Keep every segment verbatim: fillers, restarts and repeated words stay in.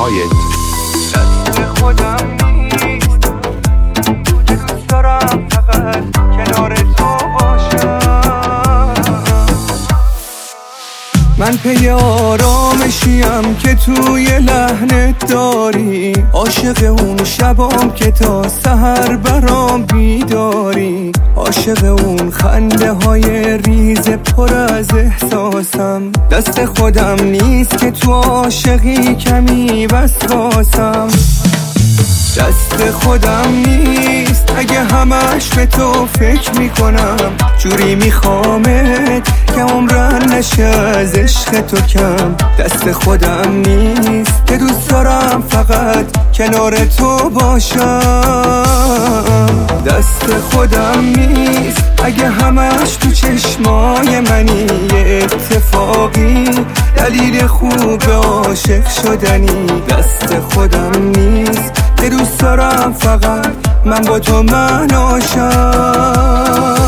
هایت. دست خودم نیست، دوست دارم فقط کنار تو باشم. من پی آرامشیم که توی لحنت داری، عاشق اون شبام که تا سحر برام بیداری، عاشق اون خنده های ریز پر از احساسم. دست خودم نیست که تو عاشقی کمی وسواسم. دست خودم نیست اگه همش به تو فکر میکنم، جوری میخوامت که عمرن نشه از عشق تو کم. دست خودم نیست که دوست دارم فقط کنار تو باشم. دست خودم نیست اگه همش تو چشمای منی، یه اتفاقی دلیل خوب عاشق شدنی. دست خودم نیست که دوست دارم فقط من با تو مناشم.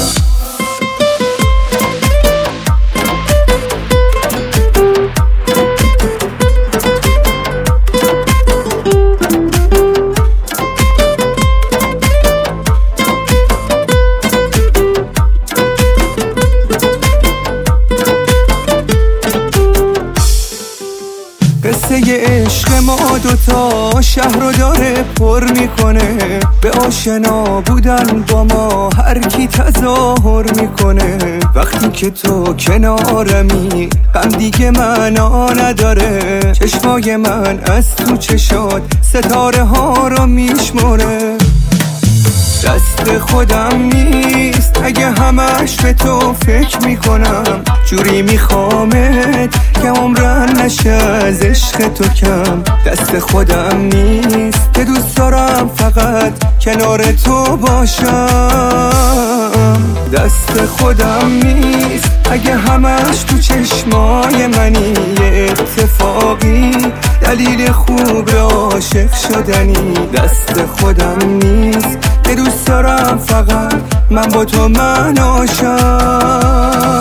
قصه عشق ما دوتا شهر رو داره پر میکنه، به آشنا بودن با ما هر کی تظاهر میکنه. وقتی که تو کنارمی غم دیگه معنا نداره، چشمای من از تو چشات ستاره ها رو میشمره. دست خودم نیست اگه همش به تو فکر میکنم، جوری میخوامت که عمرن نشه از عشق تو کم. دست خودم نیست که دوست دارم فقط کنار تو باشم. دست خودم نیست اگه همش تو چشمای منی، یه اتفاقی دلیل خوب عاشق شدنی. دست خودم نیست که دوست دارم فقط من با تو مناشم.